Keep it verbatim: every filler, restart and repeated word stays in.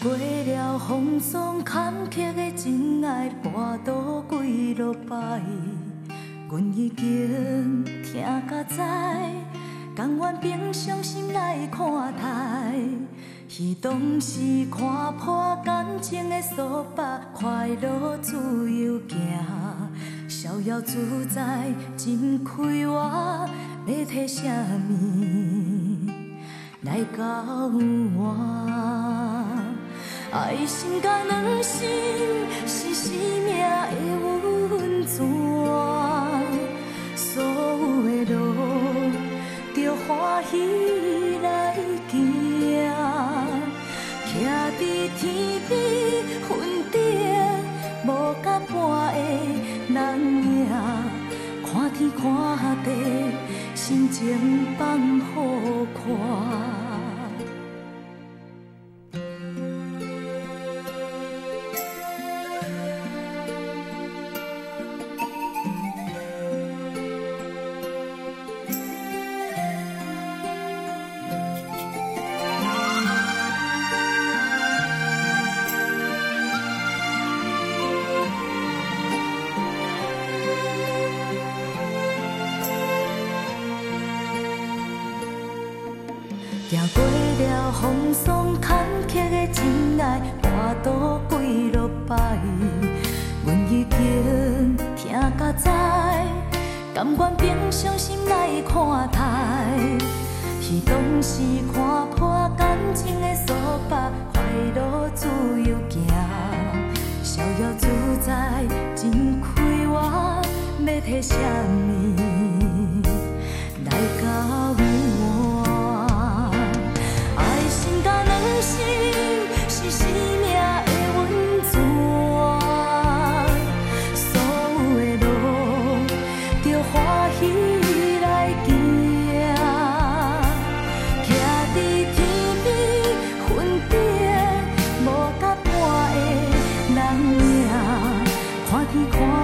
过了风霜坎坷的真爱，跋倒几落摆，阮已经听甲知，甘愿平常心来看待。彼当时看破感情的束缚，快乐自由行，逍遥自在，真开我，要摕啥物来交换？爱心甲两心是生命的温泉，所有的路着欢喜来行。徛伫天边云顶，无甲半个人影，看天看地，心情放互看。行过了风霜坎坷的真爱，跋倒几落摆，阮已经听甲知，甘愿平常心来看待。彼当时看破感情的束缚，快乐自由行，逍遥自在，真开我，要摕啥物来交换？心是生命的温泉，所有的路着欢喜来行。徛伫天边云顶，无甲半个人影，看天看